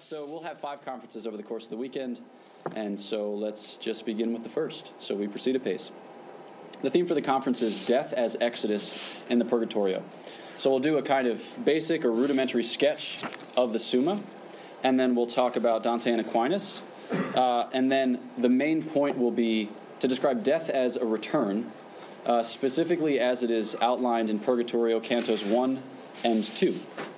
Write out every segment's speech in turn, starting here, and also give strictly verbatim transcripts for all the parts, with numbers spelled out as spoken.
so we'll have five conferences over the course of the weekend, and so let's just begin with the first. So we proceed apace. The theme for the conference is Death as Exodus in the Purgatorio. So we'll do a kind of basic or rudimentary sketch of the Summa, and then we'll talk about Dante and Aquinas, uh, and then the main point will be to describe death as a return, uh, specifically as it is outlined in Purgatorio Cantos one and two.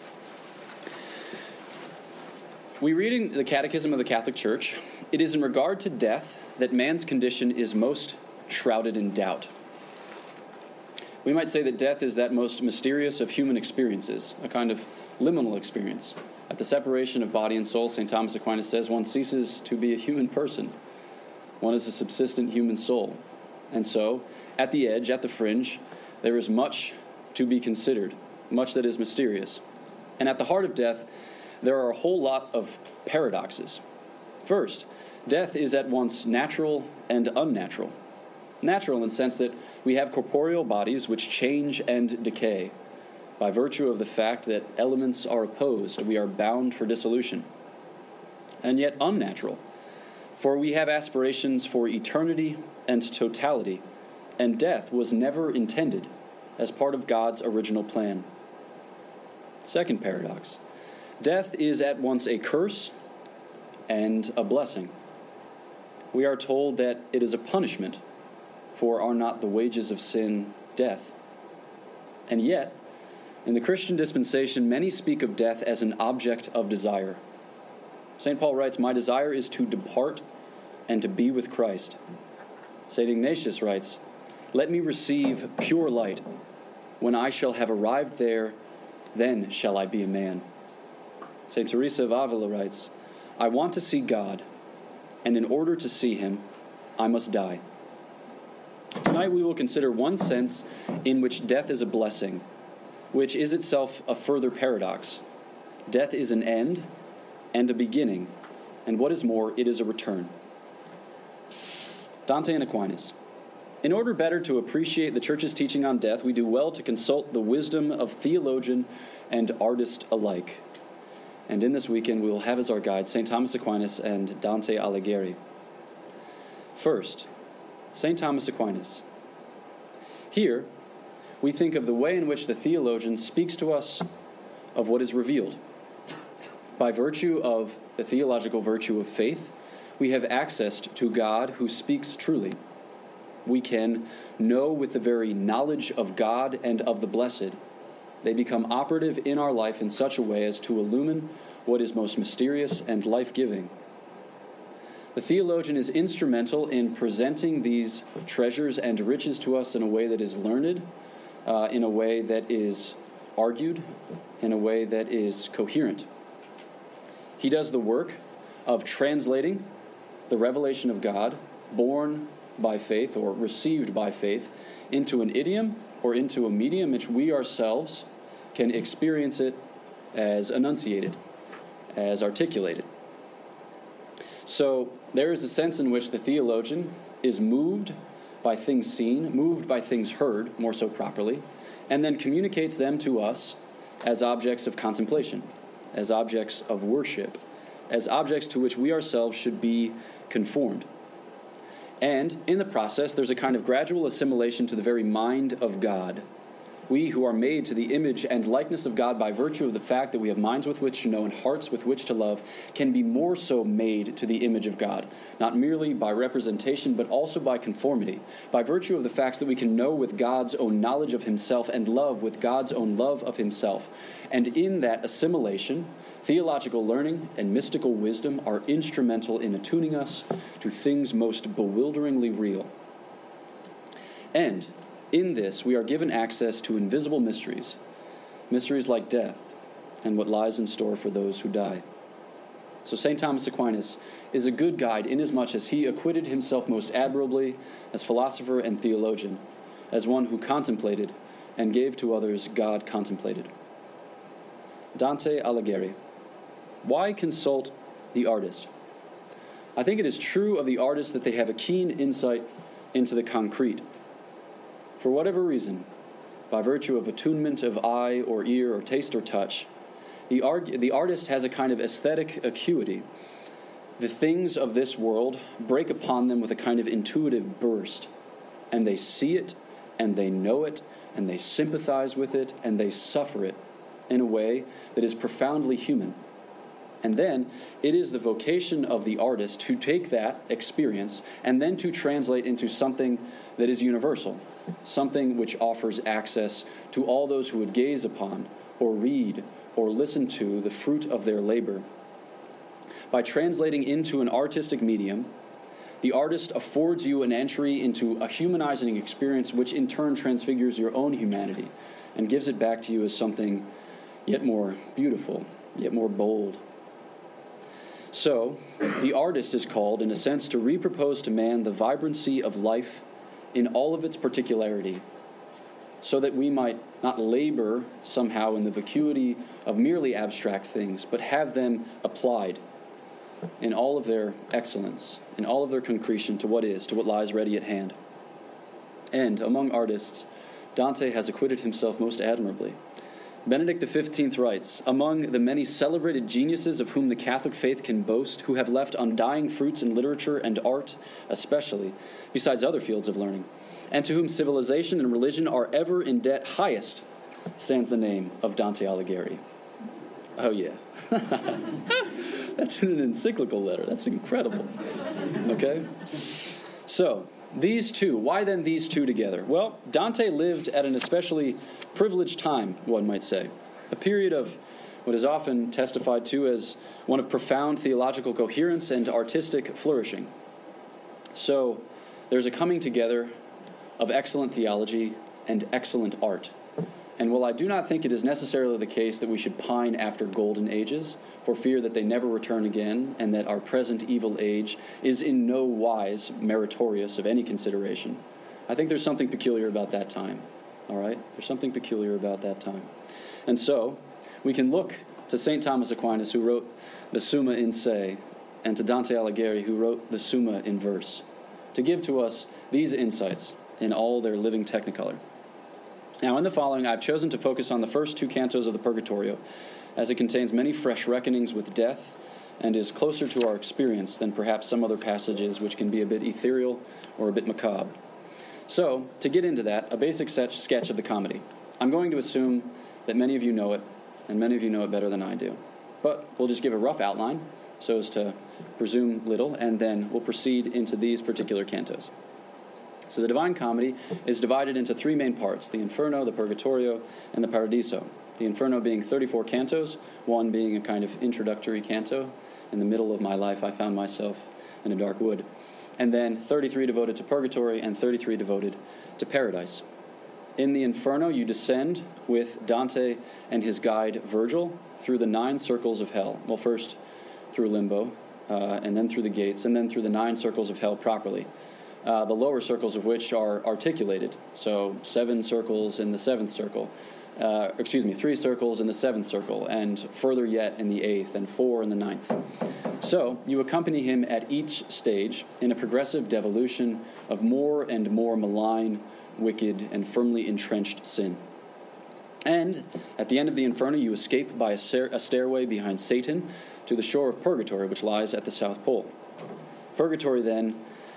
We read in the Catechism of the Catholic Church, it is in regard to death that man's condition is most shrouded in doubt. We might say that death is that most mysterious of human experiences, a kind of liminal experience. At the separation of body and soul, Saint Thomas Aquinas says, one ceases to be a human person. One is a subsistent human soul. And so, at the edge, at the fringe, there is much to be considered, much that is mysterious. And at the heart of death, there are a whole lot of paradoxes. First, death is at once natural and unnatural. Natural in the sense that we have corporeal bodies which change and decay. By virtue of the fact that elements are opposed, we are bound for dissolution. And yet unnatural, for we have aspirations for eternity and totality, and death was never intended as part of God's original plan. Second paradox. Death is at once a curse and a blessing. We are told that it is a punishment, for are not the wages of sin death? And yet, in the Christian dispensation, many speak of death as an object of desire. Saint Paul writes, "My desire is to depart and to be with Christ." Saint Ignatius writes, "Let me receive pure light. When I shall have arrived there, then shall I be a man." Saint Teresa of Avila writes, "I want to see God, and in order to see him, I must die." Tonight we will consider one sense in which death is a blessing, which is itself a further paradox. Death is an end and a beginning, and what is more, it is a return. Dante and Aquinas. In order better to appreciate the Church's teaching on death, we do well to consult the wisdom of theologian and artist alike. And in this weekend, we will have as our guide Saint Thomas Aquinas and Dante Alighieri. First, Saint Thomas Aquinas. Here, we think of the way in which the theologian speaks to us of what is revealed. By virtue of the theological virtue of faith, we have access to God who speaks truly. We can know with the very knowledge of God and of the blessed. They become operative in our life in such a way as to illumine what is most mysterious and life-giving. The theologian is instrumental in presenting these treasures and riches to us in a way that is learned, uh, in a way that is argued, in a way that is coherent. He does the work of translating the revelation of God, born by faith or received by faith, into an idiom or into a medium in which we ourselves can experience it as enunciated, as articulated. So there is a sense in which the theologian is moved by things seen, moved by things heard, more so properly, and then communicates them to us as objects of contemplation, as objects of worship, as objects to which we ourselves should be conformed. And in the process, there's a kind of gradual assimilation to the very mind of God. We who are made to the image and likeness of God by virtue of the fact that we have minds with which to know and hearts with which to love, can be more so made to the image of God, not merely by representation, but also by conformity, by virtue of the facts that we can know with God's own knowledge of himself and love with God's own love of himself. And in that assimilation, theological learning and mystical wisdom are instrumental in attuning us to things most bewilderingly real. And in this, we are given access to invisible mysteries, mysteries like death and what lies in store for those who die. So Saint Thomas Aquinas is a good guide inasmuch as he acquitted himself most admirably as philosopher and theologian, as one who contemplated and gave to others God contemplated. Dante Alighieri. Why consult the artist? I think it is true of the artist that they have a keen insight into the concrete. For whatever reason, by virtue of attunement of eye or ear or taste or touch, the, arg- the artist has a kind of aesthetic acuity. The things of this world break upon them with a kind of intuitive burst, and they see it, and they know it, and they sympathize with it, and they suffer it in a way that is profoundly human. And then it is the vocation of the artist to take that experience and then to translate into something that is universal, something which offers access to all those who would gaze upon or read or listen to the fruit of their labor. By translating into an artistic medium, the artist affords you an entry into a humanizing experience which in turn transfigures your own humanity and gives it back to you as something yet more beautiful, yet more bold. So, the artist is called, in a sense, to repropose to man the vibrancy of life in all of its particularity, so that we might not labor somehow in the vacuity of merely abstract things, but have them applied in all of their excellence, in all of their concretion to what is, to what lies ready at hand. And among artists, Dante has acquitted himself most admirably. Benedict the fifteenth writes, "Among the many celebrated geniuses of whom the Catholic faith can boast, who have left undying fruits in literature and art especially, besides other fields of learning, and to whom civilization and religion are ever in debt, highest stands the name of Dante Alighieri." Oh, yeah. That's in an encyclical letter. That's incredible. Okay? So, these two. Why then these two together? Well, Dante lived at an especially privileged time, one might say. A period of what is often testified to as one of profound theological coherence and artistic flourishing. So, there's a coming together of excellent theology and excellent art. And while I do not think it is necessarily the case that we should pine after golden ages, for fear that they never return again, and that our present evil age is in no wise meritorious of any consideration, I think there's something peculiar about that time. All right? There's something peculiar about that time. And so, we can look to Saint Thomas Aquinas, who wrote the Summa in Se, and to Dante Alighieri, who wrote the Summa in verse, to give to us these insights in all their living technicolor. Now, in the following, I've chosen to focus on the first two cantos of the Purgatorio, as it contains many fresh reckonings with death and is closer to our experience than perhaps some other passages which can be a bit ethereal or a bit macabre. So, to get into that, a basic sketch of the comedy. I'm going to assume that many of you know it, and many of you know it better than I do. But we'll just give a rough outline, so as to presume little, and then we'll proceed into these particular cantos. So the Divine Comedy is divided into three main parts: the Inferno, the Purgatorio, and the Paradiso. The Inferno being thirty-four cantos, one being a kind of introductory canto. In the middle of my life, I found myself in a dark wood. And then thirty-three devoted to Purgatory and thirty-three devoted to Paradise. In the Inferno, you descend with Dante and his guide Virgil through the nine circles of hell. Well, first through Limbo, uh, and then through the gates, and then through the nine circles of hell properly. Uh, the lower circles of which are articulated. So seven circles in the seventh circle. Uh, excuse me, three circles in the seventh circle, and further yet in the eighth, and four in the ninth. So you accompany him at each stage in a progressive devolution of more and more malign, wicked, and firmly entrenched sin. And at the end of the Inferno, you escape by a, ser- a stairway behind Satan to the shore of Purgatory, which lies at the South Pole. Purgatory, then,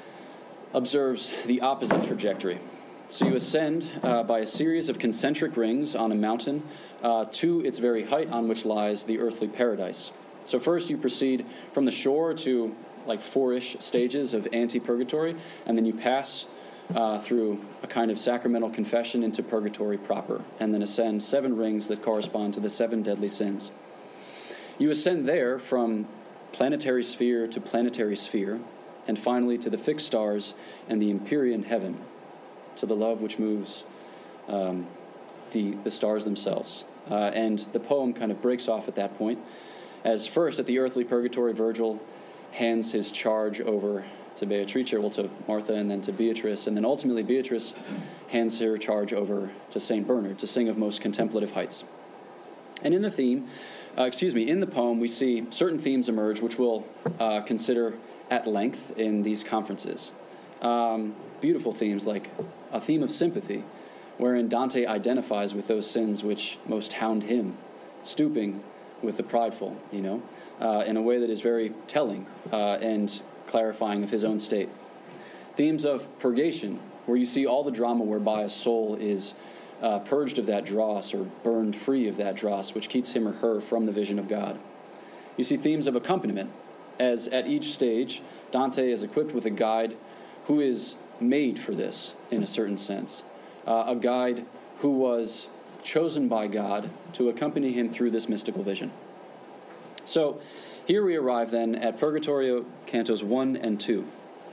observes the opposite trajectory. So you ascend uh, by a series of concentric rings on a mountain uh, to its very height, on which lies the earthly paradise. So first you proceed from the shore to like four-ish stages of anti-purgatory, and then you pass uh, through a kind of sacramental confession into purgatory proper, and then ascend seven rings that correspond to the seven deadly sins. You ascend there from planetary sphere to planetary sphere, and finally to the fixed stars and the empyrean heaven, to the love which moves um, the, the stars themselves. Uh, and the poem kind of breaks off at that point, as first at the earthly purgatory, Virgil hands his charge over to Beatrice, well, to Martha, and then to Beatrice, and then ultimately Beatrice hands her charge over to Saint Bernard to sing of most contemplative heights. And in the theme, uh, excuse me, in the poem, we see certain themes emerge, which we'll uh, consider at length in these conferences. Um, beautiful themes like a theme of sympathy, wherein Dante identifies with those sins which most hound him, stooping with the prideful, you know, uh, in a way that is very telling uh, and clarifying of his own state. Themes of purgation, where you see all the drama whereby a soul is uh, purged of that dross or burned free of that dross, which keeps him or her from the vision of God. You see themes of accompaniment, as at each stage, Dante is equipped with a guide who is made for this, in a certain sense. Uh, a guide who was chosen by God to accompany him through this mystical vision. So, here we arrive then at Purgatorio, Cantos one and two.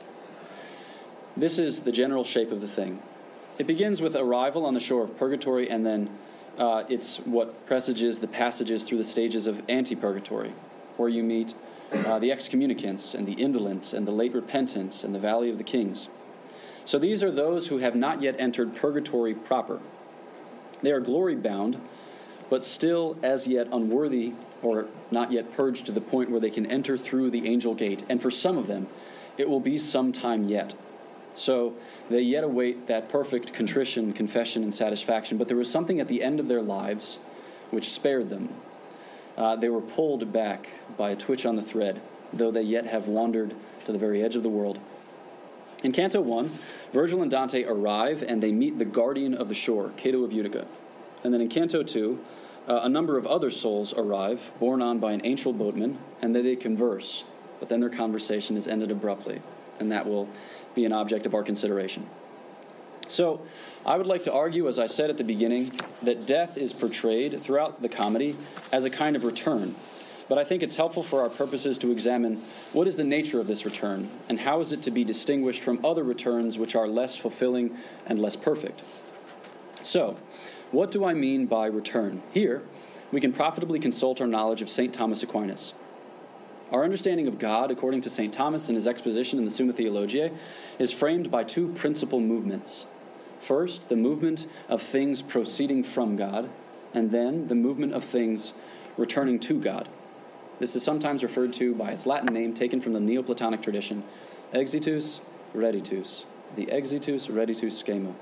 This is the general shape of the thing. It begins with arrival on the shore of Purgatory, and then uh, it's what presages the passages through the stages of Anti-Purgatory, where you meet uh, the excommunicants and the indolent and the late repentant and the Valley of the Kings. So these are those who have not yet entered Purgatory proper. They are glory-bound, but still as yet unworthy or not yet purged to the point where they can enter through the angel gate. And for some of them, it will be some time yet. So they yet await that perfect contrition, confession, and satisfaction. But there was something at the end of their lives which spared them. Uh, they were pulled back by a twitch on the thread, though they yet have wandered to the very edge of the world. In Canto one, Virgil and Dante arrive and they meet the guardian of the shore, Cato of Utica. And then in Canto two, uh, a number of other souls arrive, borne on by an ancient boatman, and then they converse. But then their conversation is ended abruptly, and that will be an object of our consideration. So, I would like to argue, as I said at the beginning, that death is portrayed throughout the comedy as a kind of return. But I think it's helpful for our purposes to examine what is the nature of this return, and how is it to be distinguished from other returns which are less fulfilling and less perfect. So, what do I mean by return? Here, we can profitably consult our knowledge of Saint Thomas Aquinas. Our understanding of God, according to Saint Thomas in his exposition in the Summa Theologiae, is framed by two principal movements. First, the movement of things proceeding from God, and then the movement of things returning to God. This is sometimes referred to by its Latin name taken from the Neoplatonic tradition, exitus reditus, the exitus reditus schema.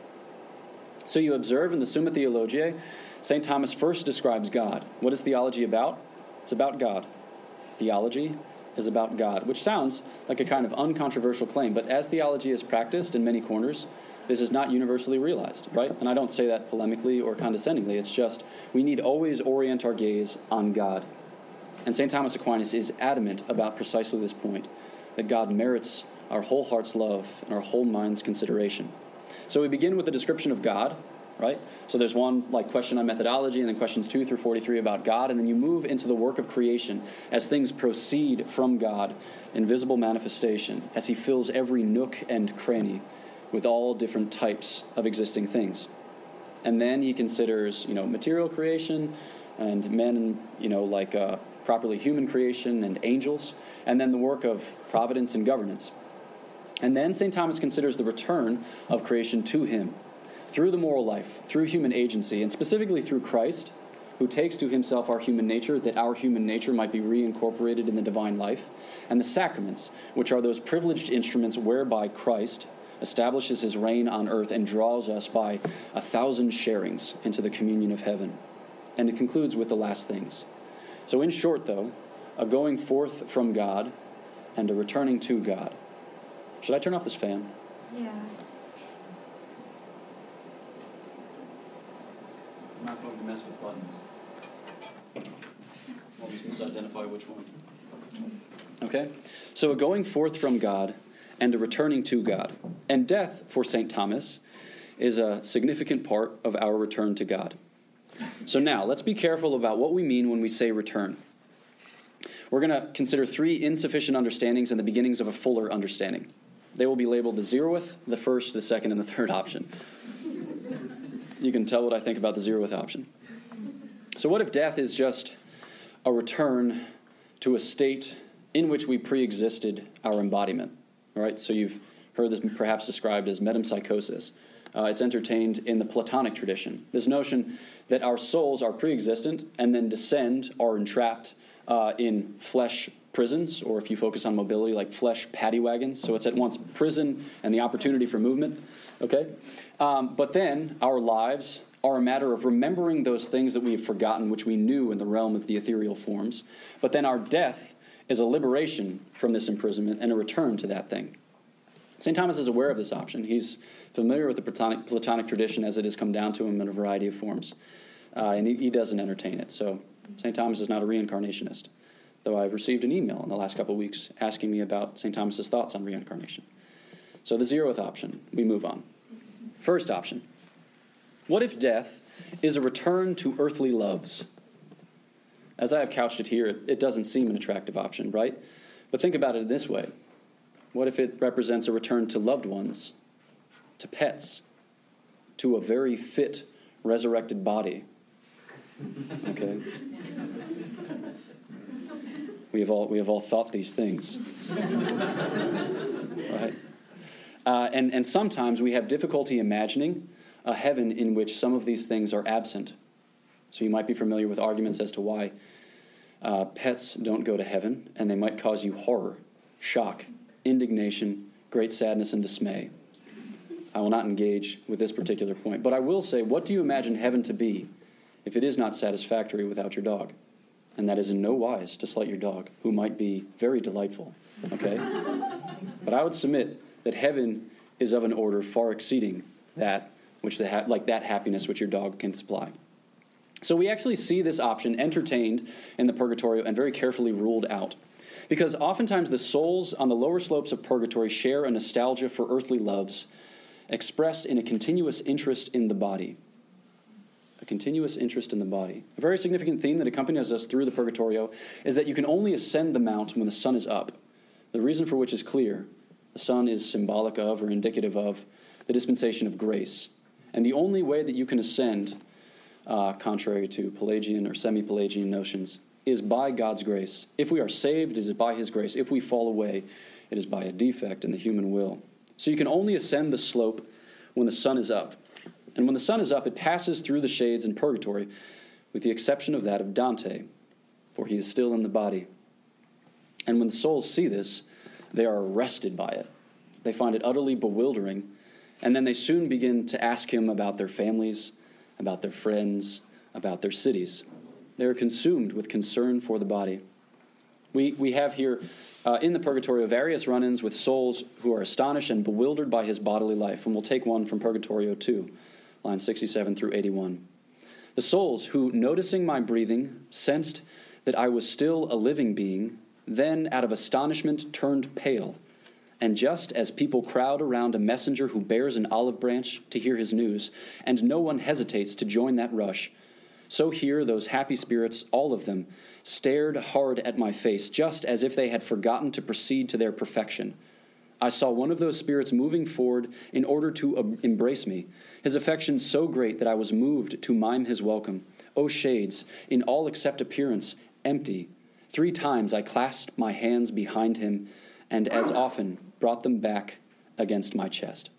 So you observe in the Summa Theologiae, Saint Thomas first describes God. What is theology about? It's about God. Theology is about God, which sounds like a kind of uncontroversial claim, but as theology is practiced in many corners, this is not universally realized, right? And I don't say that polemically or condescendingly. It's just we need always orient our gaze on God. And Saint Thomas Aquinas is adamant about precisely this point, that God merits our whole heart's love and our whole mind's consideration. So we begin with a description of God, right? So there's one like question on methodology, and then questions two through forty-three about God, and then you move into the work of creation as things proceed from God in visible manifestation, as he fills every nook and cranny with all different types of existing things. And then he considers, you know, material creation and men, you know, like uh, properly human creation and angels, and then the work of providence and governance. And then Saint Thomas considers the return of creation to him, through the moral life, through human agency, and specifically through Christ, who takes to himself our human nature, that our human nature might be reincorporated in the divine life, and the sacraments, which are those privileged instruments whereby Christ establishes his reign on earth and draws us by a thousand sharings into the communion of heaven. And it concludes with the last things. So in short, though, a going forth from God and a returning to God. Should I turn off this fan? Yeah. I'm not going to mess with buttons. I'll just misidentify which one. Okay? So a going forth from God and a returning to God. And death, for Saint Thomas, is a significant part of our return to God. So now, let's be careful about what we mean when we say return. We're going to consider three insufficient understandings and the beginnings of a fuller understanding. They will be labeled the zeroth, the first, the second, and the third option. You can tell what I think about the zeroth option. So what if death is just a return to a state in which we pre-existed our embodiment? All right, so you've heard this perhaps described as metempsychosis. Uh, it's entertained in the Platonic tradition. This notion that our souls are pre-existent and then descend, are entrapped uh, in flesh prisons, or if you focus on mobility, like flesh paddy wagons. So it's at once prison and the opportunity for movement. Okay? Um, but then our lives are a matter of remembering those things that we have forgotten, which we knew in the realm of the ethereal forms. But then our death is a liberation from this imprisonment and a return to that thing. Saint Thomas is aware of this option. He's familiar with the Platonic, Platonic tradition as it has come down to him in a variety of forms. Uh, and he, he doesn't entertain it. So Saint Thomas is not a reincarnationist, though I've received an email in the last couple of weeks asking me about Saint Thomas's thoughts on reincarnation. So the zeroth option, we move on. First option. What if death is a return to earthly loves? As I have couched it here, it, it doesn't seem an attractive option, right? But think about it in this way. What if it represents a return to loved ones, to pets, to a very fit, resurrected body? Okay? We have all, we have all thought these things. Right? Uh, and, and sometimes we have difficulty imagining a heaven in which some of these things are absent. So you might be familiar with arguments as to why uh, pets don't go to heaven, and they might cause you horror, shock, indignation, great sadness, and dismay. I will not engage with this particular point, but I will say, what do you imagine heaven to be if it is not satisfactory without your dog? And that is in no wise to slight your dog, who might be very delightful, okay? But I would submit that heaven is of an order far exceeding that which the ha- like that happiness which your dog can supply. So we actually see this option entertained in the Purgatorio and very carefully ruled out. Because oftentimes the souls on the lower slopes of purgatory share a nostalgia for earthly loves expressed in a continuous interest in the body. A continuous interest in the body. A very significant theme that accompanies us through the Purgatorio is that you can only ascend the mount when the sun is up. The reason for which is clear. The sun is symbolic of or indicative of the dispensation of grace. And the only way that you can ascend, uh, contrary to Pelagian or semi-Pelagian notions, is by God's grace. If we are saved, it is by his grace. If we fall away, it is by a defect in the human will. So you can only ascend the slope when the sun is up. And when the sun is up, it passes through the shades in purgatory, with the exception of that of Dante, for he is still in the body. And when the souls see this, they are arrested by it. They find it utterly bewildering, and then they soon begin to ask him about their families, about their friends, about their cities. They are consumed with concern for the body. We we have here uh, in the Purgatorio various run-ins with souls who are astonished and bewildered by his bodily life. And we'll take one from Purgatorio two, lines sixty-seven through eighty-one. The souls who, noticing my breathing, sensed that I was still a living being, then out of astonishment turned pale. And just as people crowd around a messenger who bears an olive branch to hear his news, and no one hesitates to join that rush, so here those happy spirits, all of them, stared hard at my face, just as if they had forgotten to proceed to their perfection. I saw one of those spirits moving forward in order to embrace me, his affection so great that I was moved to mime his welcome. O shades, in all except appearance, empty. Three times I clasped my hands behind him, and as often brought them back against my chest.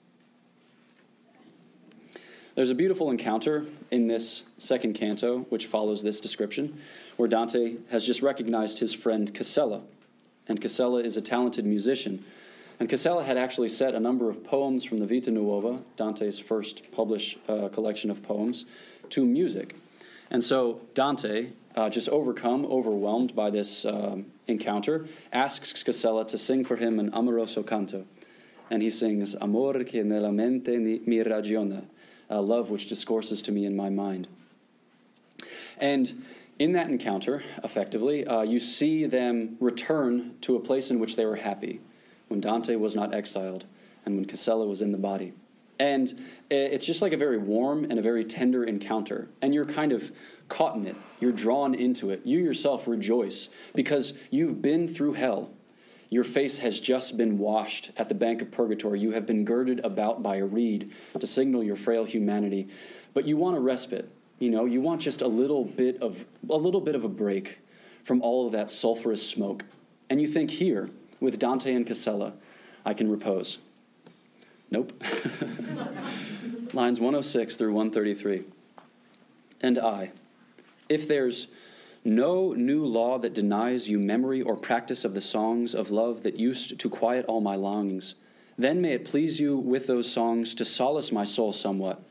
There's a beautiful encounter in this second canto, which follows this description, where Dante has just recognized his friend Casella. And Casella is a talented musician. And Casella had actually set a number of poems from the Vita Nuova, Dante's first published uh, collection of poems, to music. And so Dante, uh, just overcome, overwhelmed by this um, encounter, asks Casella to sing for him an amoroso canto. And he sings, Amor che nella mente mi ragiona, uh, love which discourses to me in my mind. And in that encounter, effectively, uh, you see them return to a place in which they were happy, when Dante was not exiled and when Casella was in the body. And it's just like a very warm and a very tender encounter. And you're kind of caught in it. You're drawn into it. You yourself rejoice because you've been through hell. Your face has just been washed at the bank of purgatory. You have been girded about by a reed to signal your frail humanity. But you want a respite. You know, you want just a little bit of a little bit of a break from all of that sulfurous smoke. And you think here, with Dante and Casella, I can repose. Nope. Lines one oh six through one thirty-three. And I, if there's no new law that denies you memory or practice of the songs of love that used to quiet all my longings, then may it please you with those songs to solace my soul somewhat.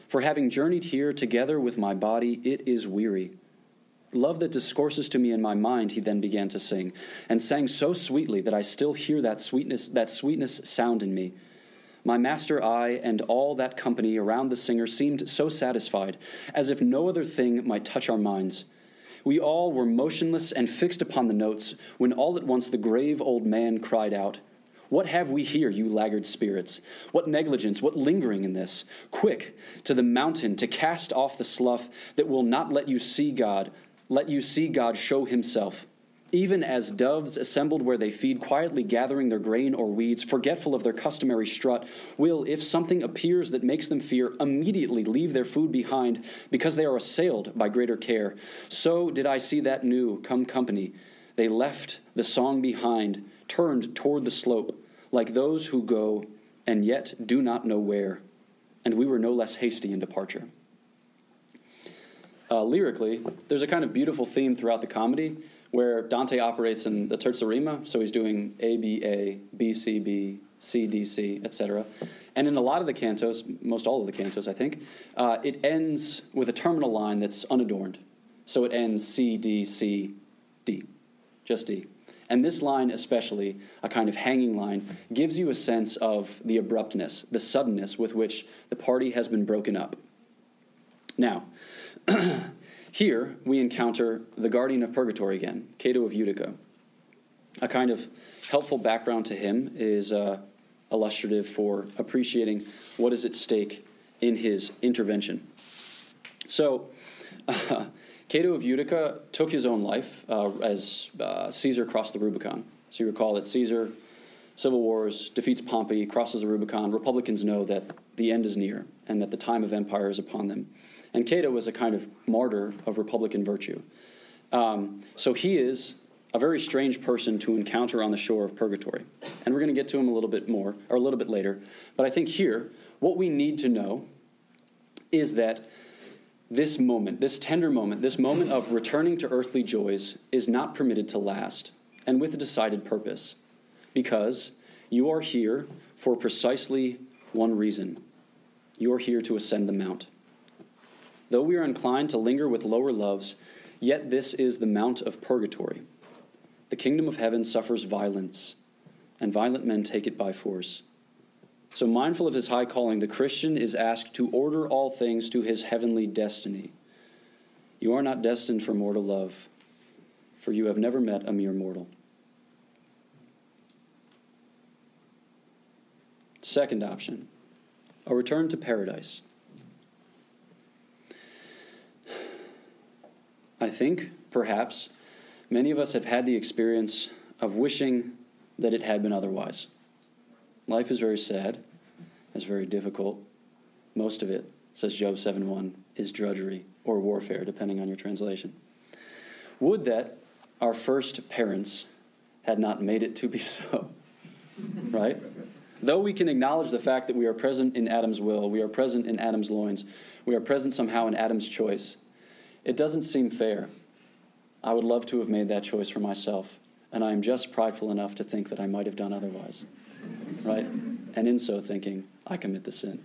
For having journeyed here together with my body, it is weary. Love that discourses to me in my mind, he then began to sing, and sang so sweetly that I still hear that sweetness, that sweetness sound in me. My master, I, and all that company around the singer seemed so satisfied, as if no other thing might touch our minds. We all were motionless and fixed upon the notes, when all at once the grave old man cried out, "What have we here, you laggard spirits? What negligence, what lingering in this? Quick, to the mountain, to cast off the slough that will not let you see God, let you see God show himself. Even as doves assembled where they feed, quietly gathering their grain or weeds, forgetful of their customary strut, will, if something appears that makes them fear, immediately leave their food behind, because they are assailed by greater care. So did I see that new come company. They left the song behind, turned toward the slope, like those who go and yet do not know where. And we were no less hasty in departure." Uh, lyrically, there's a kind of beautiful theme throughout the comedy where Dante operates in the terza rima, so he's doing A, B, A, B, C, B, C, D, C, et cetera. And in a lot of the cantos, most all of the cantos, I think, uh, it ends with a terminal line that's unadorned. So it ends C, D, C, D, just D. And this line especially, a kind of hanging line, gives you a sense of the abruptness, the suddenness with which the party has been broken up. Now, here we encounter the guardian of purgatory again, Cato of Utica. A kind of helpful background to him is uh, illustrative for appreciating what is at stake in his intervention. So, uh, Cato of Utica took his own life uh, as uh, Caesar crossed the Rubicon. So you recall that Caesar, civil wars, defeats Pompey, crosses the Rubicon. Republicans know that the end is near and that the time of empire is upon them. And Cato was a kind of martyr of Republican virtue. Um, so he is a very strange person to encounter on the shore of purgatory. And we're going to get to him a little bit more, or a little bit later. But I think here, what we need to know is that this moment, this tender moment, this moment of returning to earthly joys is not permitted to last, and with a decided purpose, because you are here for precisely one reason. You are here to ascend the mount. Though we are inclined to linger with lower loves, yet this is the mount of purgatory. The kingdom of heaven suffers violence, and violent men take it by force. So mindful of his high calling, the Christian is asked to order all things to his heavenly destiny. You are not destined for mortal love, for you have never met a mere mortal. Second option, a return to paradise. I think, perhaps, many of us have had the experience of wishing that it had been otherwise. Life is very sad. It's very difficult. Most of it, says Job seven one, is drudgery or warfare, depending on your translation. Would that our first parents had not made it to be so, right? Though we can acknowledge the fact that we are present in Adam's will, we are present in Adam's loins, we are present somehow in Adam's choice, it doesn't seem fair. I would love to have made that choice for myself, and I am just prideful enough to think that I might have done otherwise, right? And in so thinking, I commit the sin.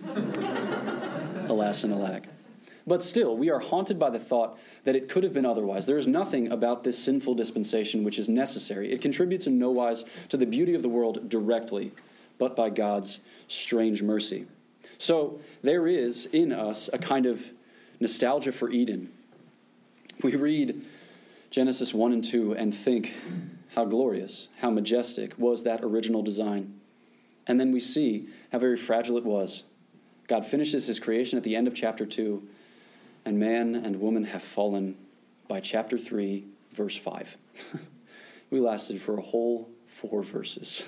Alas and alack. But still, we are haunted by the thought that it could have been otherwise. There is nothing about this sinful dispensation which is necessary. It contributes in no wise to the beauty of the world directly, but by God's strange mercy. So there is in us a kind of nostalgia for Eden. We read Genesis one and two and think how glorious, how majestic was that original design. And then we see how very fragile it was. God finishes his creation at the end of chapter two, and man and woman have fallen by chapter three, verse five. We lasted for a whole four verses.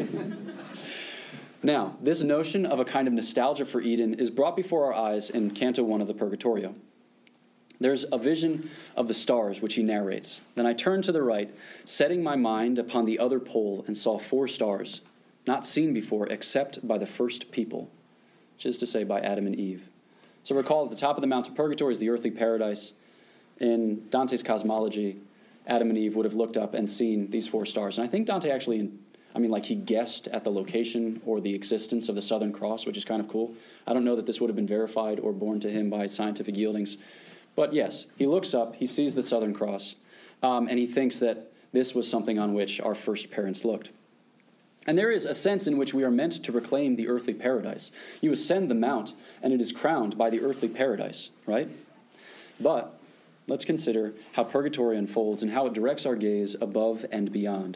Now, this notion of a kind of nostalgia for Eden is brought before our eyes in Canto one of the Purgatorio. There's a vision of the stars which he narrates. Then I turned to the right, setting my mind upon the other pole, and saw four stars, not seen before except by the first people, which is to say by Adam and Eve. So recall at the top of the Mount of Purgatory is the earthly paradise. In Dante's cosmology, Adam and Eve would have looked up and seen these four stars. And I think Dante actually I mean, like he guessed at the location or the existence of the Southern Cross, which is kind of cool. I don't know that this would have been verified or borne to him by scientific yieldings. But yes, he looks up, he sees the Southern Cross, um, and he thinks that this was something on which our first parents looked. And there is a sense in which we are meant to proclaim the earthly paradise. You ascend the mount, and it is crowned by the earthly paradise, right? But let's consider how purgatory unfolds and how it directs our gaze above and beyond.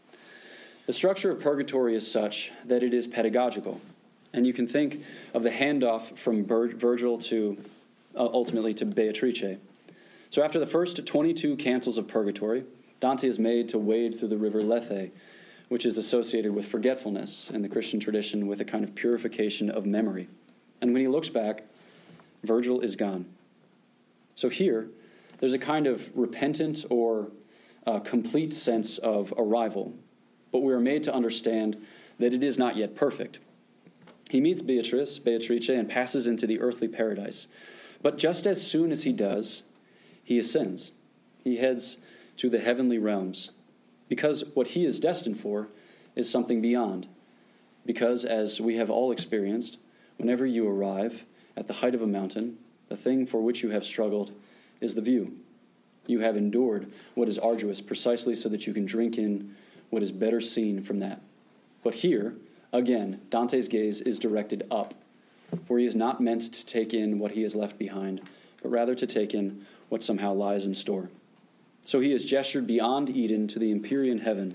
The structure of purgatory is such that it is pedagogical, and you can think of the handoff from Virgil to uh, ultimately to Beatrice. So after the first twenty-two cantos of purgatory, Dante is made to wade through the river Lethe, which is associated with forgetfulness in the Christian tradition, with a kind of purification of memory. And when he looks back, Virgil is gone. So here, there's a kind of repentant or uh, complete sense of arrival, but we are made to understand that it is not yet perfect. He meets Beatrice, Beatrice, and passes into the earthly paradise. But just as soon as he does, he ascends. He heads to the heavenly realms, because what he is destined for is something beyond. Because, as we have all experienced, whenever you arrive at the height of a mountain, the thing for which you have struggled is the view. You have endured what is arduous precisely so that you can drink in what is better seen from that. But here, again, Dante's gaze is directed up, for he is not meant to take in what he has left behind, but rather to take in what somehow lies in store. So he is gestured beyond Eden to the Empyrean heaven.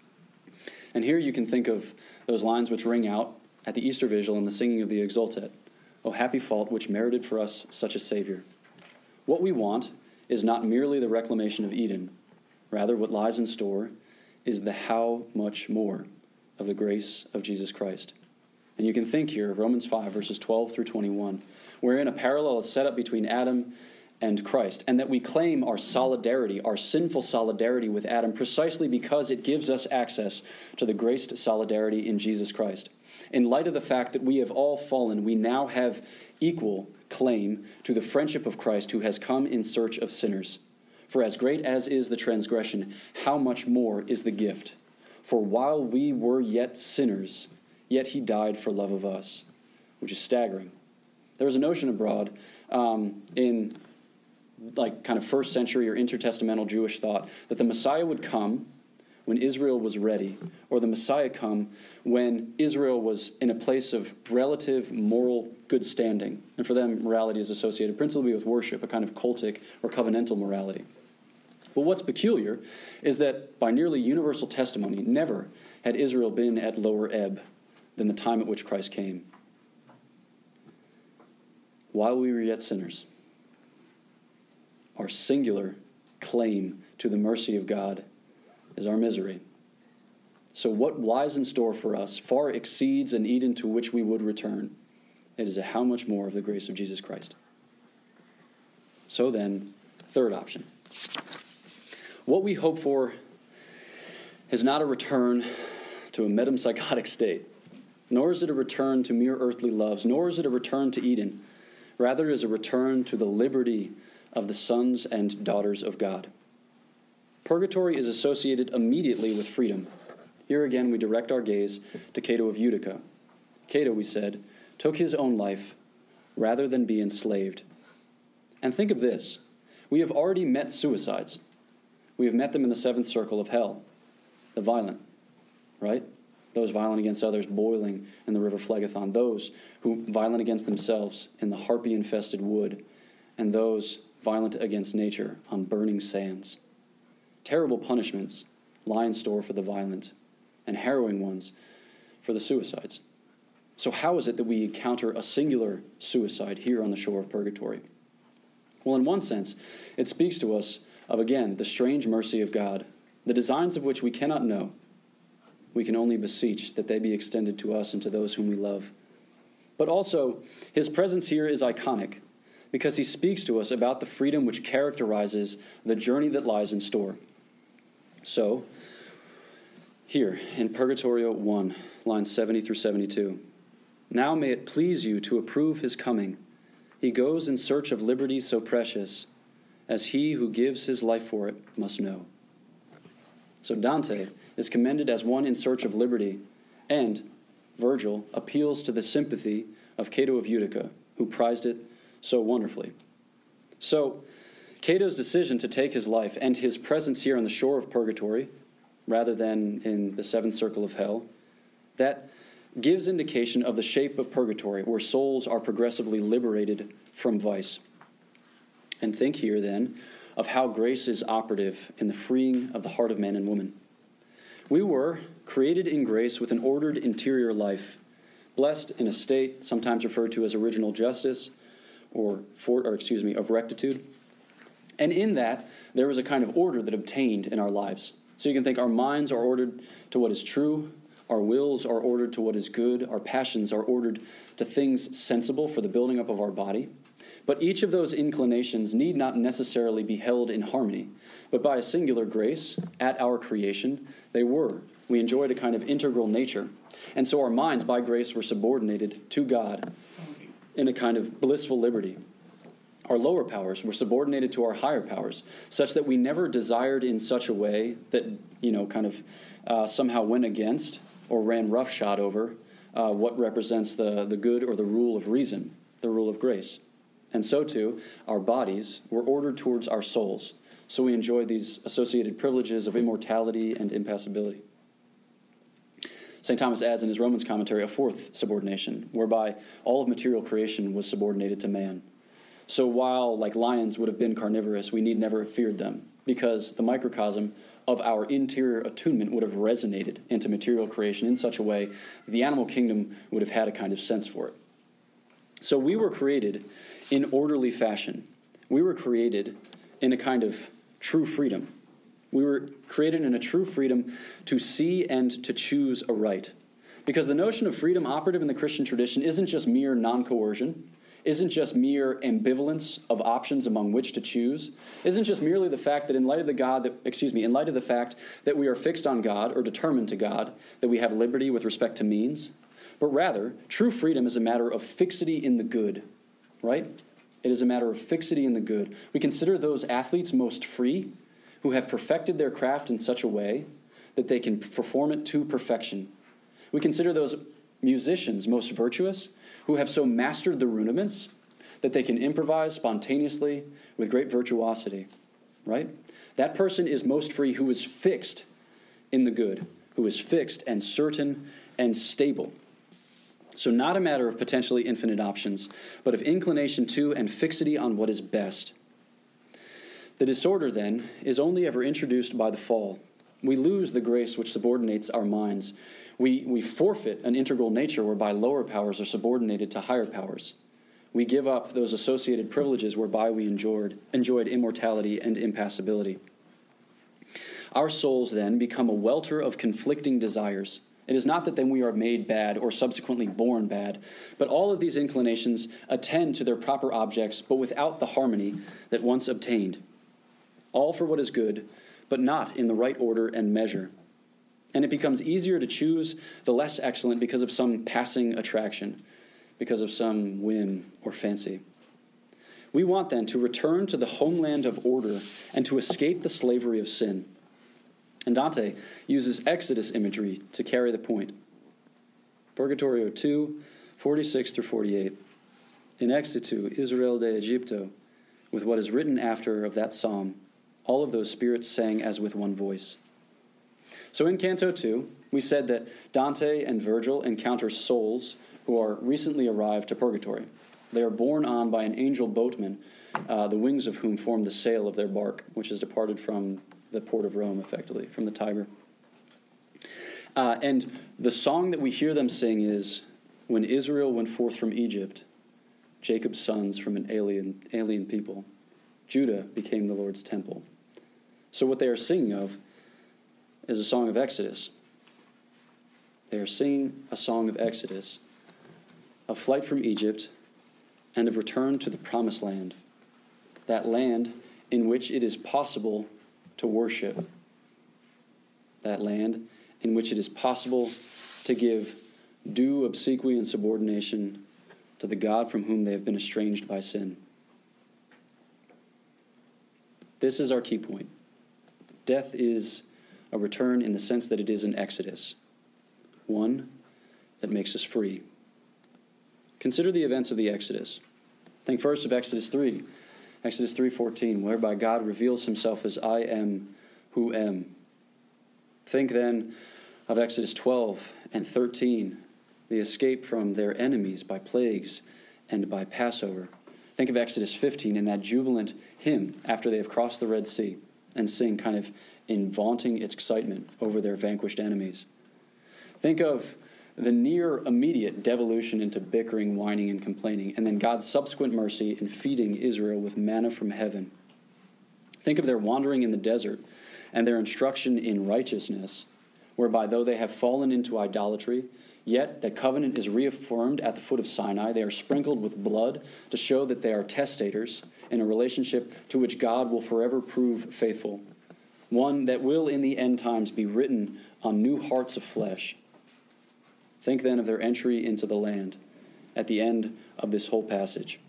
And here you can think of those lines which ring out at the Easter Vigil in the singing of the Exultet. O happy fault which merited for us such a Savior. What we want is not merely the reclamation of Eden. Rather, what lies in store is the how much more of the grace of Jesus Christ. And you can think here of Romans five, verses twelve through twenty-one, wherein a parallel is set up between Adam and Christ, and that we claim our solidarity, our sinful solidarity with Adam, precisely because it gives us access to the graced solidarity in Jesus Christ. In light of the fact that we have all fallen, we now have equal claim to the friendship of Christ, who has come in search of sinners. For as great as is the transgression, how much more is the gift? For while we were yet sinners, yet he died for love of us, which is staggering. There was a notion abroad um, in like kind of first century or intertestamental Jewish thought that the Messiah would come when Israel was ready, or the Messiah come when Israel was in a place of relative moral good standing. And for them, morality is associated principally with worship, a kind of cultic or covenantal morality. But what's peculiar is that by nearly universal testimony, never had Israel been at lower ebb than the time at which Christ came. While we were yet sinners, our singular claim to the mercy of God is our misery. So what lies in store for us far exceeds an Eden to which we would return. It is a how much more of the grace of Jesus Christ. So then, third option. What we hope for is not a return to a metempsychotic state, nor is it a return to mere earthly loves, nor is it a return to Eden. Rather, it is a return to the liberty of the sons and daughters of God. Purgatory is associated immediately with freedom. Here again we direct our gaze to Cato of Utica. Cato, we said, took his own life rather than be enslaved. And think of this. We have already met suicides. We have met them in the seventh circle of hell, the violent, right? Those violent against others boiling in the river Phlegethon, those who violent against themselves in the harpy-infested wood, and those violent against nature on burning sands. Terrible punishments lie in store for the violent, and harrowing ones for the suicides. So how is it that we encounter a singular suicide here on the shore of purgatory? Well, in one sense, it speaks to us of, again, the strange mercy of God, the designs of which we cannot know. We can only beseech that they be extended to us and to those whom we love. But also, his presence here is iconic, because he speaks to us about the freedom which characterizes the journey that lies in store. So, here in Purgatorio one, lines seventy through seventy-two, now may it please you to approve his coming. He goes in search of liberty so precious, as he who gives his life for it must know. So Dante is commended as one in search of liberty, and Virgil appeals to the sympathy of Cato of Utica, who prized it so wonderfully. So Cato's decision to take his life and his presence here on the shore of purgatory, rather than in the seventh circle of hell, that gives indication of the shape of purgatory, where souls are progressively liberated from vice. And think here, then, of how grace is operative in the freeing of the heart of man and woman. We were created in grace with an ordered interior life, blessed in a state sometimes referred to as original justice, or, for, or excuse me, of rectitude. And in that, there was a kind of order that obtained in our lives. So you can think our minds are ordered to what is true, our wills are ordered to what is good, our passions are ordered to things sensible for the building up of our body. But each of those inclinations need not necessarily be held in harmony, but by a singular grace, at our creation, they were. We enjoyed a kind of integral nature. And so our minds, by grace, were subordinated to God in a kind of blissful liberty. Our lower powers were subordinated to our higher powers, such that we never desired in such a way that, you know, kind of uh, somehow went against or ran roughshod over uh, what represents the, the good or the rule of reason, the rule of grace. And so, too, our bodies were ordered towards our souls, so we enjoyed these associated privileges of immortality and impassibility. Saint Thomas adds in his Romans commentary a fourth subordination, whereby all of material creation was subordinated to man. So while, like lions would have been carnivorous, we need never have feared them, because the microcosm of our interior attunement would have resonated into material creation in such a way that the animal kingdom would have had a kind of sense for it. So we were created in orderly fashion. We were created in a kind of true freedom. We were created in a true freedom to see and to choose aright. Because the notion of freedom operative in the Christian tradition isn't just mere non-coercion, isn't just mere ambivalence of options among which to choose, isn't just merely the fact that in light of the God that, excuse me, in light of the fact that we are fixed on God or determined to God, that we have liberty with respect to means. But rather, true freedom is a matter of fixity in the good, right? It is a matter of fixity in the good. We consider those athletes most free who have perfected their craft in such a way that they can perform it to perfection. We consider those musicians most virtuous who have so mastered the rudiments that they can improvise spontaneously with great virtuosity, right? That person is most free who is fixed in the good, who is fixed and certain and stable. So not a matter of potentially infinite options, but of inclination to and fixity on what is best. The disorder, then, is only ever introduced by the fall. We lose the grace which subordinates our minds. We, we forfeit an integral nature whereby lower powers are subordinated to higher powers. We give up those associated privileges whereby we enjoyed, enjoyed immortality and impassibility. Our souls, then, become a welter of conflicting desires. It is not that then we are made bad or subsequently born bad, but all of these inclinations attend to their proper objects, but without the harmony that once obtained. All for what is good, but not in the right order and measure. And it becomes easier to choose the less excellent because of some passing attraction, because of some whim or fancy. We want then to return to the homeland of order and to escape the slavery of sin. And Dante uses Exodus imagery to carry the point. Purgatorio two, forty-six through forty-eight. In exitu Israel de Egipto, with what is written after of that psalm, all of those spirits sang as with one voice. So in Canto two, we said that Dante and Virgil encounter souls who are recently arrived to purgatory. They are borne on by an angel boatman, uh, the wings of whom form the sail of their bark, which has departed from the port of Rome, effectively, from the Tiber. Uh, and the song that we hear them sing is, when Israel went forth from Egypt, Jacob's sons from an alien, alien people, Judah became the Lord's temple. So what they are singing of is a song of Exodus. They are singing a song of Exodus, of flight from Egypt, and of return to the promised land, that land in which it is possible to worship, that land in which it is possible to give due obsequy and subordination to the God from whom they have been estranged by sin. This is our key point. Death is a return in the sense that it is an exodus, one that makes us free. Consider the events of the Exodus. Think first of Exodus three, Exodus three fourteen, whereby God reveals himself as I am who am. Think then of Exodus twelve and thirteen, the escape from their enemies by plagues and by Passover. Think of Exodus fifteen and that jubilant hymn after they have crossed the Red Sea and sing kind of in vaunting its excitement over their vanquished enemies. Think of the near immediate devolution into bickering, whining, and complaining, and then God's subsequent mercy in feeding Israel with manna from heaven. Think of their wandering in the desert and their instruction in righteousness, whereby though they have fallen into idolatry, yet that covenant is reaffirmed at the foot of Sinai. They are sprinkled with blood to show that they are testators in a relationship to which God will forever prove faithful, one that will in the end times be written on new hearts of flesh. Think then of their entry into the land at the end of this whole passage.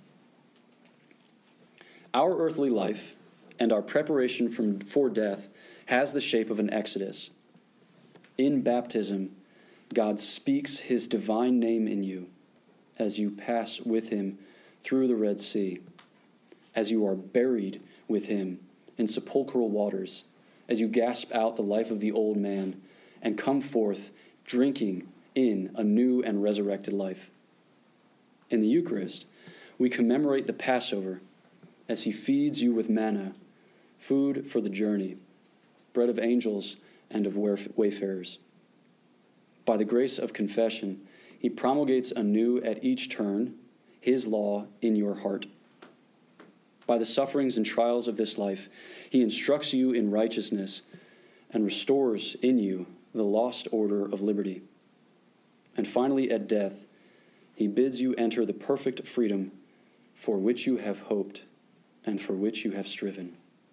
Our earthly life and our preparation from, for death has the shape of an exodus. In baptism, God speaks his divine name in you as you pass with him through the Red Sea, as you are buried with him in sepulchral waters, as you gasp out the life of the old man and come forth drinking in a new and resurrected life. In the Eucharist, we commemorate the Passover as he feeds you with manna, food for the journey, bread of angels and of wayfarers. By the grace of confession, he promulgates anew at each turn his law in your heart. By the sufferings and trials of this life, he instructs you in righteousness and restores in you the lost order of liberty. And finally, at death, he bids you enter the perfect freedom for which you have hoped and for which you have striven.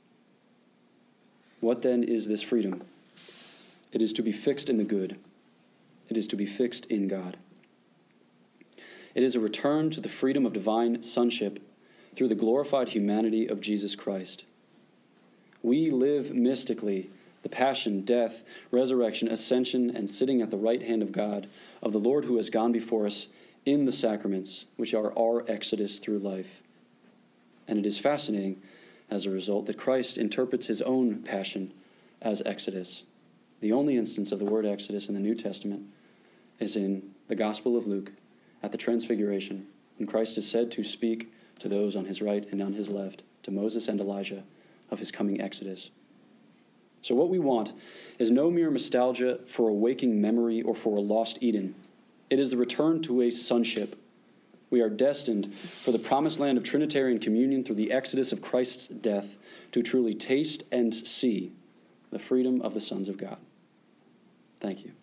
What then is this freedom? It is to be fixed in the good. It is to be fixed in God. It is a return to the freedom of divine sonship through the glorified humanity of Jesus Christ. We live mystically the passion, death, resurrection, ascension, and sitting at the right hand of God, of the Lord who has gone before us in the sacraments, which are our exodus through life. And it is fascinating, as a result, that Christ interprets his own passion as exodus. The only instance of the word exodus in the New Testament is in the Gospel of Luke at the Transfiguration, when Christ is said to speak to those on his right and on his left, to Moses and Elijah, of his coming exodus. So what we want is no mere nostalgia for a waking memory or for a lost Eden. It is the return to a sonship. We are destined for the promised land of Trinitarian communion through the exodus of Christ's death to truly taste and see the freedom of the sons of God. Thank you.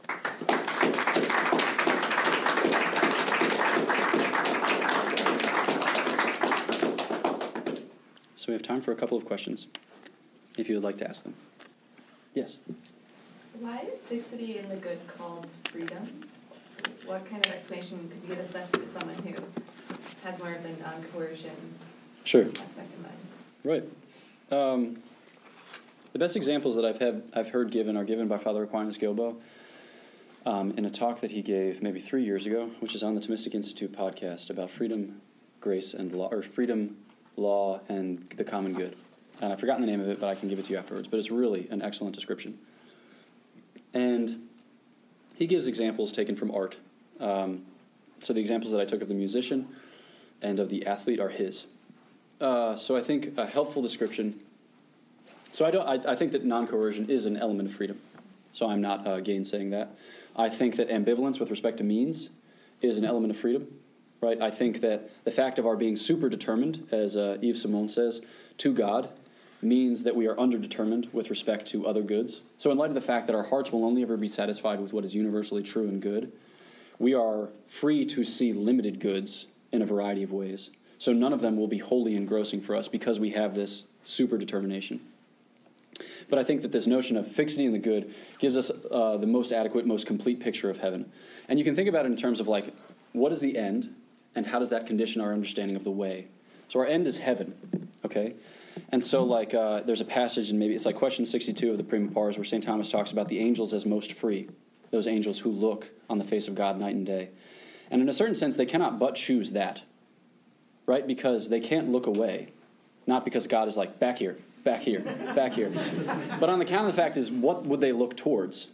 So we have time for a couple of questions, if you would like to ask them. Yes? Why is fixity in the good called freedom? What kind of explanation could you give, especially to someone who has more of the non-coercion sure. aspect in mind? Right. Um, the best examples that I've had, I've heard given are given by Father Aquinas Gilbo um, in a talk that he gave maybe three years ago, which is on the Thomistic Institute podcast about freedom, grace, and law, or freedom, law, and the common good. And I've forgotten the name of it, but I can give it to you afterwards. But it's really an excellent description. And he gives examples taken from art. Um, so the examples that I took of the musician and of the athlete are his. Uh, so I think a helpful description. So I don't. I, I think that non-coercion is an element of freedom. So I'm not uh, gainsaying that. I think that ambivalence with respect to means is an element of freedom. Right? I think that the fact of our being super determined, as uh, Yves Simon says, to God, means that we are underdetermined with respect to other goods. So in light of the fact that our hearts will only ever be satisfied with what is universally true and good, we are free to see limited goods in a variety of ways. So none of them will be wholly engrossing for us because we have this super determination. But I think that this notion of fixity in the good gives us uh, the most adequate, most complete picture of heaven. And you can think about it in terms of like, what is the end, and how does that condition our understanding of the way? So our end is heaven, okay? And so, like, uh, there's a passage, and maybe it's like question sixty-two of the Prima Pars, where Saint Thomas talks about the angels as most free, those angels who look on the face of God night and day. And in a certain sense, they cannot but choose that, right? Because they can't look away, not because God is like, back here, back here, back here. But on account of the fact is, what would they look towards?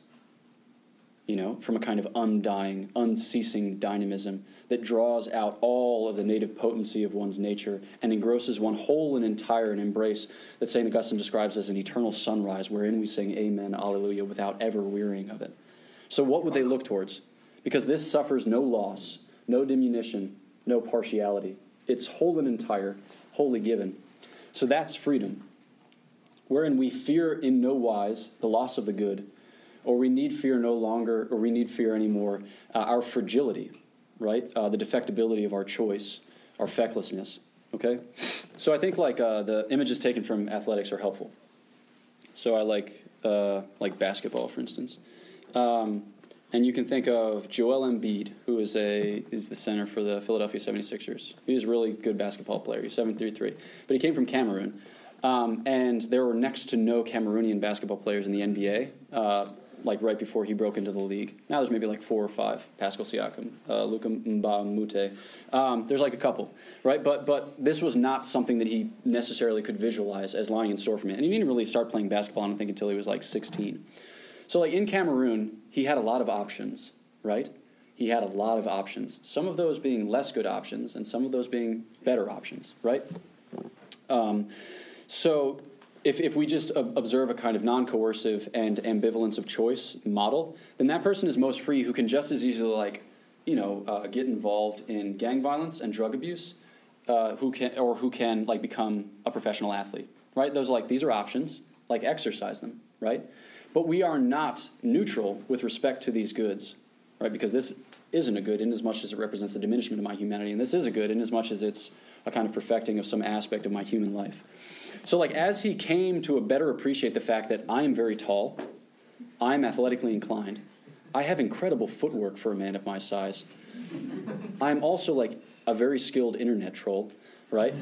You know, from a kind of undying, unceasing dynamism that draws out all of the native potency of one's nature and engrosses one whole and entire in embrace that Saint Augustine describes as an eternal sunrise wherein we sing Amen, Alleluia, without ever wearying of it. So what would they look towards? Because this suffers no loss, no diminution, no partiality. It's whole and entire, wholly given. So that's freedom, wherein we fear in no wise the loss of the good, or we need fear no longer, or we need fear anymore, uh, our fragility, right? Uh, the defectibility of our choice, our fecklessness, okay? So I think like uh, the images taken from athletics are helpful. So I like uh, like basketball, for instance. Um, and you can think of Joel Embiid, who is a is the center for the Philadelphia seventy-sixers. He's a really good basketball player. He's seven three three. But he came from Cameroon. Um, and there were next to no Cameroonian basketball players in the N B A, uh, like right before he broke into the league. Now there's maybe like four or five. Pascal Siakam, uh, Luka Mbamute. Um, there's like a couple, right? But but this was not something that he necessarily could visualize as lying in store for him. And he didn't really start playing basketball, I don't think, until he was like sixteen. So like in Cameroon, he had a lot of options, right? He had a lot of options. Some of those being less good options, and some of those being better options, right? Um, so if if we just observe a kind of non-coercive and ambivalence of choice model, then that person is most free who can just as easily, like, you know, uh, get involved in gang violence and drug abuse, uh, who can or who can like become a professional athlete, right? Those are like these are options, like exercise them, right? But we are not neutral with respect to these goods, right? Because this isn't a good in as much as it represents the diminishment of my humanity, and this is a good in as much as it's a kind of perfecting of some aspect of my human life. So like as he came to a better appreciate the fact that I am very tall, I'm athletically inclined, I have incredible footwork for a man of my size, I'm also like a very skilled internet troll, right?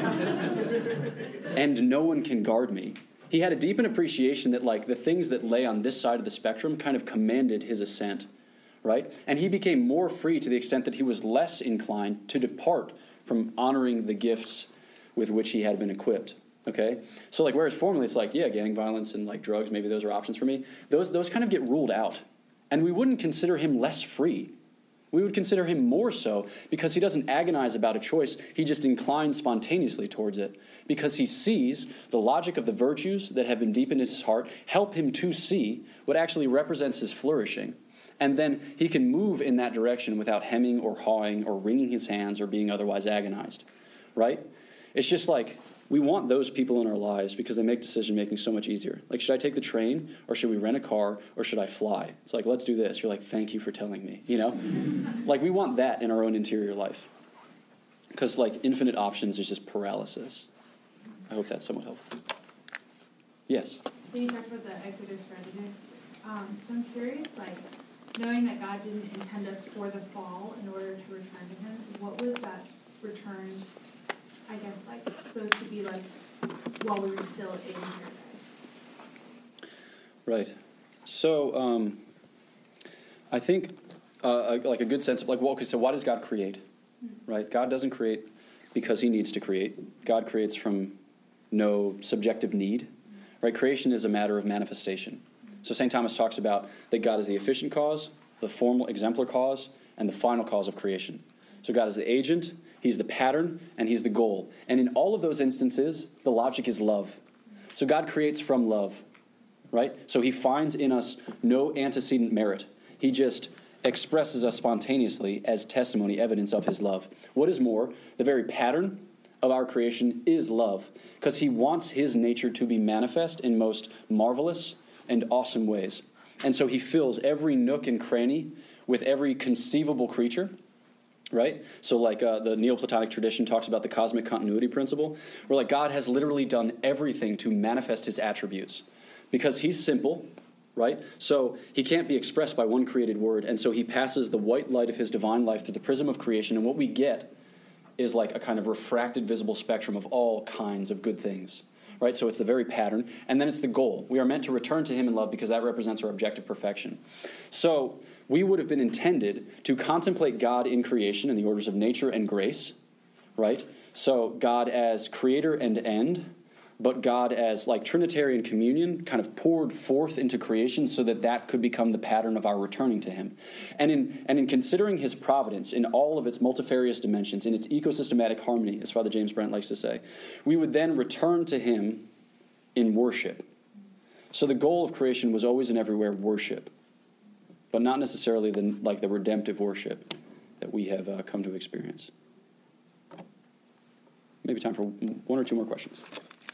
And no one can guard me. He had a deepened appreciation that like the things that lay on this side of the spectrum kind of commanded his ascent, right? And he became more free to the extent that he was less inclined to depart from honoring the gifts with which he had been equipped, okay? So like whereas formerly it's like, yeah, gang violence and like drugs, maybe those are options for me, those those kind of get ruled out. And we wouldn't consider him less free. We would consider him more so because he doesn't agonize about a choice. He just inclines spontaneously towards it because he sees the logic of the virtues that have been deepened in his heart help him to see what actually represents his flourishing. And then he can move in that direction without hemming or hawing or wringing his hands or being otherwise agonized, right? It's just like we want those people in our lives because they make decision-making so much easier. Like, should I take the train, or should we rent a car, or should I fly? It's like, let's do this. You're like, thank you for telling me, you know? Like, we want that in our own interior life. Because, like, infinite options is just paralysis. I hope that's somewhat helpful. Yes? So you talked about the Exodus Readiness. Um, so I'm curious, like, knowing that God didn't intend us for the fall in order to return to him, what was that return, I guess, like, supposed to be like while we were still in paradise? Right. So, um, I think, uh, like, a good sense of, like, well, okay, so why does God create? Mm-hmm. Right? God doesn't create because he needs to create. God creates from no subjective need. Mm-hmm. Right? Creation is a matter of manifestation. Mm-hmm. So Saint Thomas talks about that God is the efficient cause, the formal exemplar cause, and the final cause of creation. So God is the agent, he's the pattern, and he's the goal. And in all of those instances, the logic is love. So God creates from love, right? So he finds in us no antecedent merit. He just expresses us spontaneously as testimony, evidence of his love. What is more, the very pattern of our creation is love, because he wants his nature to be manifest in most marvelous and awesome ways. And so he fills every nook and cranny with every conceivable creature, right? So like uh, the Neoplatonic tradition talks about the cosmic continuity principle, where like God has literally done everything to manifest his attributes because he's simple, right? So he can't be expressed by one created word, and so he passes the white light of his divine life through the prism of creation, and what we get is like a kind of refracted visible spectrum of all kinds of good things. right? So it's the very pattern. And then it's the goal. We are meant to return to him in love because that represents our objective perfection. So we would have been intended to contemplate God in creation in the orders of nature and grace, right? So God as creator and end, but God as like Trinitarian communion kind of poured forth into creation so that that could become the pattern of our returning to him. And in and in considering his providence in all of its multifarious dimensions, in its ecosystematic harmony, as Father James Brent likes to say, we would then return to him in worship. So the goal of creation was always and everywhere worship, but not necessarily the, like the redemptive worship that we have uh, come to experience. Maybe time for one or two more questions.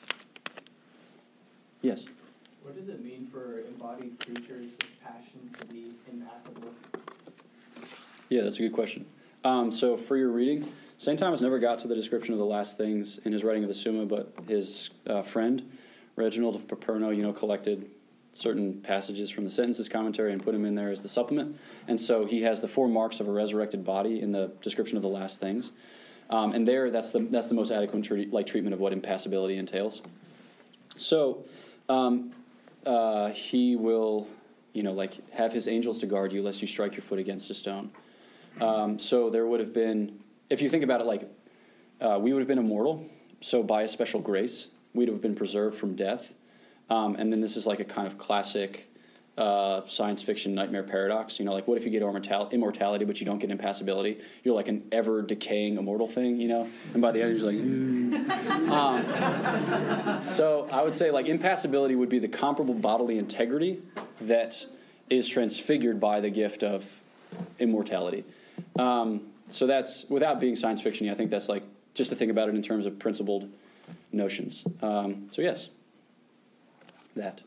Yes? What does it mean for embodied creatures with passions to be impassible? Yeah, that's a good question. Um, so for your reading, Saint Thomas never got to the description of the last things in his writing of the Summa, but his uh, friend, Reginald of Paperno, you know, collected certain passages from the Sentences commentary and put them in there as the supplement. And so he has the four marks of a resurrected body in the description of the last things. Um, and there, that's the that's the most adequate tre- like treatment of what impassibility entails. So um, uh, he will, you know, like have his angels to guard you lest you strike your foot against a stone. Um, so there would have been, if you think about it, like uh, we would have been immortal. So by a special grace, we'd have been preserved from death. Um, and then this is like a kind of classic uh, science fiction nightmare paradox. You know, like what if you get immortal- immortality, but you don't get impassibility? You're like an ever-decaying immortal thing, you know? And by the end, you're just like, mm. um, So I would say like impassibility would be the comparable bodily integrity that is transfigured by the gift of immortality. Um, so that's, without being science fiction, I think that's like, just to think about it in terms of principled notions. Um, so yes, that.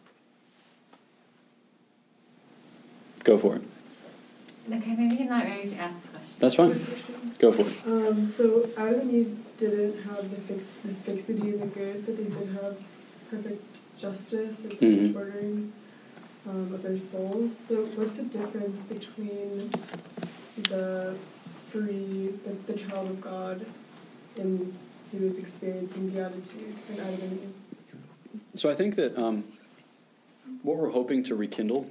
Go for it. Okay, maybe I'm not ready to ask this question. That's fine. Go for it. Um, so Adam and Eve didn't have the fix, this fixity in the good, but they did have perfect justice and perfect Mm-hmm. ordering um, of their souls. So what's the difference between the free, the, the child of God, and who is experiencing beatitude, and Adam and Eve? So I think that um, what we're hoping to rekindle,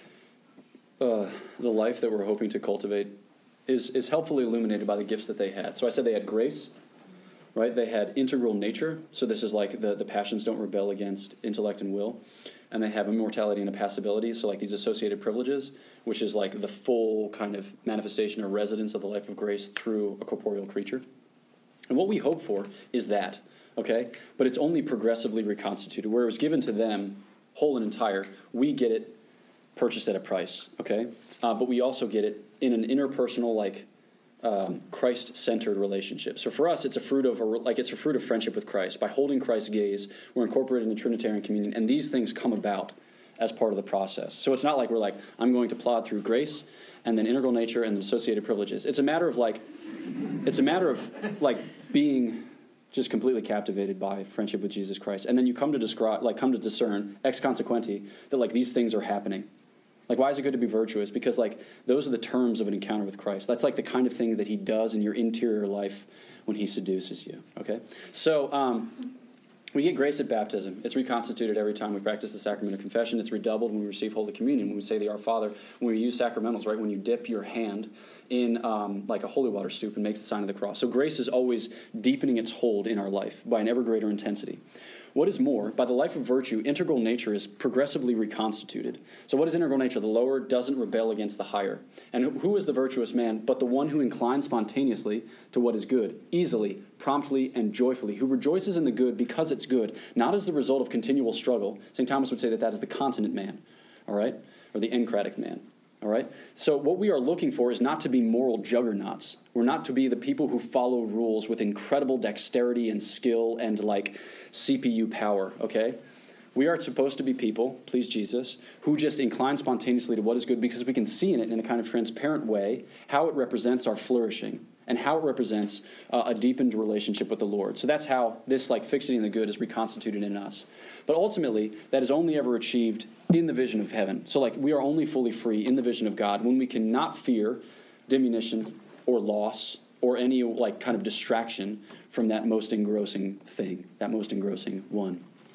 uh, the life that we're hoping to cultivate, is is helpfully illuminated by the gifts that they had. So I said they had grace, right? They had integral nature. So this is like the, the passions don't rebel against intellect and will. And they have immortality and impassibility. So like these associated privileges, which is like the full kind of manifestation or residence of the life of grace through a corporeal creature. And what we hope for is that, okay? But it's only progressively reconstituted. Where it was given to them, whole and entire, we get it purchased at a price, okay? Uh, but we also get it in an interpersonal, like, um, Christ-centered relationship. So for us, it's a fruit of a, like it's a fruit of friendship with Christ. By holding Christ's gaze, we're incorporated in the Trinitarian communion, and these things come about as part of the process. So it's not like we're like, I'm going to plod through grace, and then integral nature, and then associated privileges. It's a matter of like, it's a matter of like being just completely captivated by friendship with Jesus Christ, and then you come to describe, like, come to discern ex consequenti that like these things are happening. Like, why is it good to be virtuous? Because, like, those are the terms of an encounter with Christ. That's, like, the kind of thing that he does in your interior life when he seduces you, okay? So, um, we get grace at baptism. It's reconstituted every time we practice the sacrament of confession. It's redoubled when we receive Holy Communion, when we say the Our Father, when we use sacramentals, right? When you dip your hand in, um, like, a holy water stoup and makes the sign of the cross. So grace is always deepening its hold in our life by an ever greater intensity. What is more, by the life of virtue, integral nature is progressively reconstituted. So what is integral nature? The lower doesn't rebel against the higher. And who is the virtuous man but the one who inclines spontaneously to what is good, easily, promptly, and joyfully, who rejoices in the good because it's good, not as the result of continual struggle. Saint Thomas would say that that is the continent man, all right, or the encratic man. All right? So what we are looking for is not to be moral juggernauts. We're not to be the people who follow rules with incredible dexterity and skill and, like, C P U power, okay? We are supposed to be people, please Jesus, who just incline spontaneously to what is good because we can see in it in a kind of transparent way how it represents our flourishing and how it represents uh, a deepened relationship with the Lord. So that's how this, like, fixity in the good is reconstituted in us. But ultimately, that is only ever achieved in the vision of heaven. So, like, we are only fully free in the vision of God when we cannot fear diminution or loss or any, like, kind of distraction from that most engrossing thing, that most engrossing one.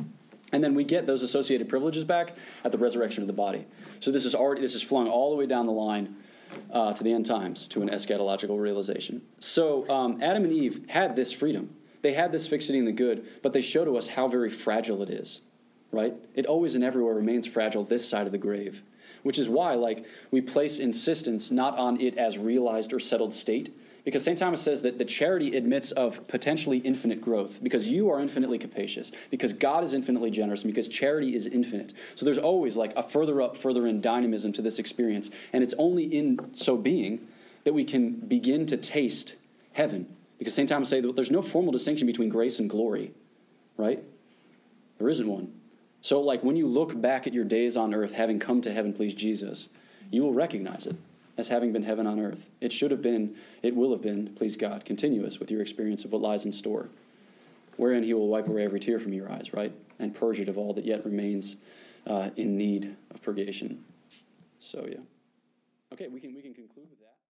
And then we get those associated privileges back at the resurrection of the body. So this is already this is flung all the way down the line uh, to the end times, to an eschatological realization. So um, Adam and Eve had this freedom. They had this fixity in the good, but they show to us how very fragile it is, right? It always and everywhere remains fragile this side of the grave, which is why, like, we place insistence not on it as realized or settled state, because Saint Thomas says that the charity admits of potentially infinite growth, because you are infinitely capacious, because God is infinitely generous, and because charity is infinite. So there's always like a further up, further in dynamism to this experience, and it's only in so being that we can begin to taste heaven. Because Saint Thomas says that there's no formal distinction between grace and glory, right? There isn't one. So like when you look back at your days on earth, having come to heaven, please Jesus, you will recognize it as having been heaven on earth. It should have been, it will have been, please God, continuous with your experience of what lies in store, wherein he will wipe away every tear from your eyes, right? And purge it of all that yet remains uh, in need of purgation. So, yeah. Okay, we can we can conclude with that.